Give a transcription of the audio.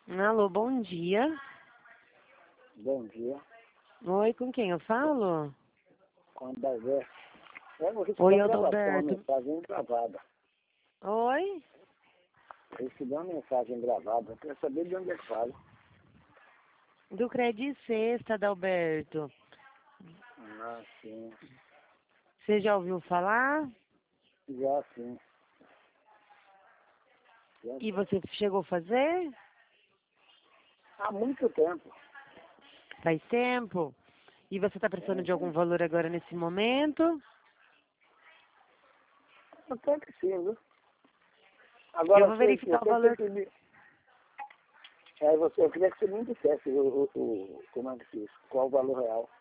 Alô, bom dia. Bom dia. Oi, com quem eu falo? Com a Adalberto. Eu vou receber Oi, uma Adalberto. mensagem gravada. Oi? Eu recebi uma mensagem gravada. Eu quero saber de onde é que fala. Do Credit Sexta, Adalberto. Ah, sim. Você já ouviu falar? Já sim. Já, E sim. você chegou a fazer? Há muito tempo. Faz tempo? E você está precisando de algum Sim. valor agora nesse momento? Até que sim, viu? Eu Agora, vou se verificar o você valor. perceber... eu queria que você me dissesse como é que fiz, qual o valor real.